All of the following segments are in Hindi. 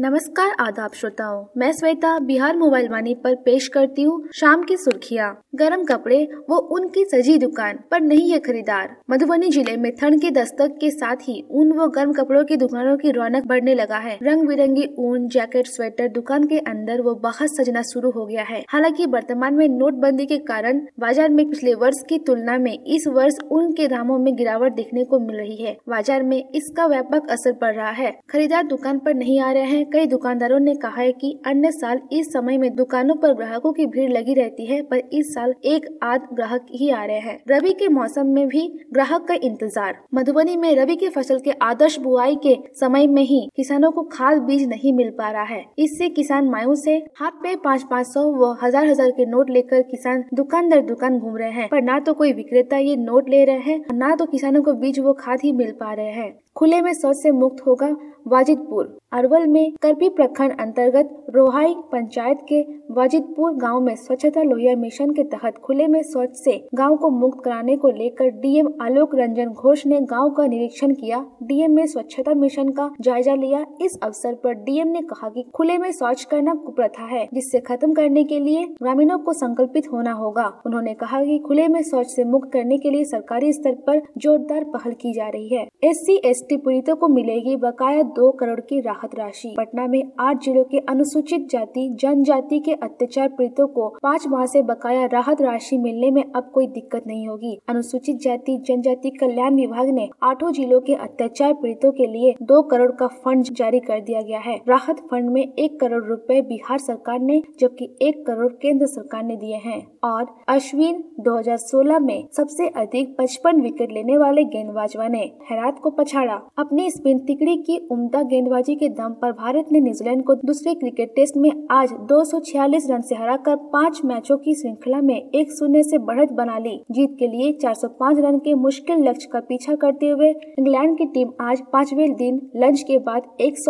नमस्कार आदाब श्रोताओं, मैं श्वेता बिहार मोबाइल वाणी पर पेश करती हूँ शाम की सुर्खियाँ। गर्म कपड़े वो उनकी सजी दुकान पर नहीं है खरीदार। मधुबनी जिले में ठंड की दस्तक के साथ ही ऊन व गर्म कपड़ों की दुकानों की रौनक बढ़ने लगा है। रंग बिरंगी ऊन, जैकेट, स्वेटर दुकान के अंदर वो बाहर सजना शुरू हो गया है। हालांकि वर्तमान में नोटबंदी के कारण बाजार में पिछले वर्ष की तुलना में इस वर्ष ऊन के दामों में गिरावट देखने को मिल रही है। बाजार में इसका व्यापक असर पड़ रहा है। खरीदार दुकान पर नहीं आ रहे हैं। कई दुकानदारों ने कहा है कि अन्य साल इस समय में दुकानों पर ग्राहकों की भीड़ लगी रहती है, पर इस साल एक आध ग्राहक ही आ रहे हैं। रबी के मौसम में भी ग्राहक का इंतजार। मधुबनी में रबी की फसल के आदर्श बुआई के समय में ही किसानों को खाद बीज नहीं मिल पा रहा है। इससे किसान मायूस है। हाथ में 500-500 व 1000-1000 के नोट लेकर किसान दुकान दर दुकान घूम रहे हैं, पर ना तो कोई विक्रेता ये नोट ले रहे हैं, ना तो किसानों को बीज व खाद ही मिल पा रहे हैं। खुले में शौच से मुक्त होगा वाजिदपुर। अरवल में करपी प्रखंड अंतर्गत रोहाई पंचायत के वाजिदपुर गांव में स्वच्छता लोहिया मिशन के तहत खुले में शौच से गांव को मुक्त कराने को लेकर डीएम आलोक रंजन घोष ने गांव का निरीक्षण किया। डीएम ने स्वच्छता मिशन का जायजा लिया। इस अवसर पर डीएम ने कहा कि खुले में शौच करना कुप्रथा है, जिससे खत्म करने के लिए ग्रामीणों को संकल्पित होना होगा। उन्होंने कहा कि खुले में शौच से मुक्त करने के लिए सरकारी स्तर पर जोरदार पहल की जा रही है। SC/ST पीड़ितों को मिलेगी बकाया 2 करोड़ की राहत राशि। पटना में 8 जिलों के अनुसूचित जाति जनजाति के अत्याचार पीड़ितों को 5 माह से बकाया राहत राशि मिलने में अब कोई दिक्कत नहीं होगी। अनुसूचित जाति जनजाति कल्याण विभाग ने 8 जिलों के अत्याचार पीड़ितों के लिए 2 करोड़ का फंड जारी कर दिया गया है। राहत फंड में 1 करोड़ रुपए बिहार सरकार ने जबकि 1 करोड़ केंद्र सरकार ने दिए हैं। और अश्विन 2016 में सबसे अधिक 55 विकेट लेने वाले गेंदबाज बने। हैरात को पछाड़ा। अपनी स्पिन तिकड़ी की उम्दा गेंदबाजी के दम पर भारत ने न्यूजीलैंड को दूसरे क्रिकेट टेस्ट में आज 246 रन से हराकर 5 मैचों की श्रृंखला में 1-0 से बढ़त बना ली। जीत के लिए 405 रन के मुश्किल लक्ष्य का पीछा करते हुए इंग्लैंड की टीम आज 5वें दिन लंच के बाद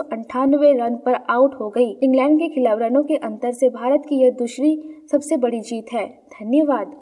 198 रन पर आउट हो गई। इंग्लैंड के खिलाफ रनों के अंतर से भारत की यह दूसरी सबसे बड़ी जीत है। धन्यवाद।